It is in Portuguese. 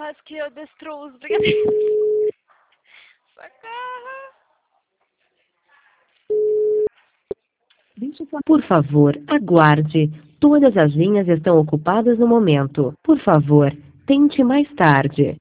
quase que eu destruo os brigadeiros. Socorro. Por favor, aguarde. Todas as linhas estão ocupadas no momento. Por favor, tente mais tarde.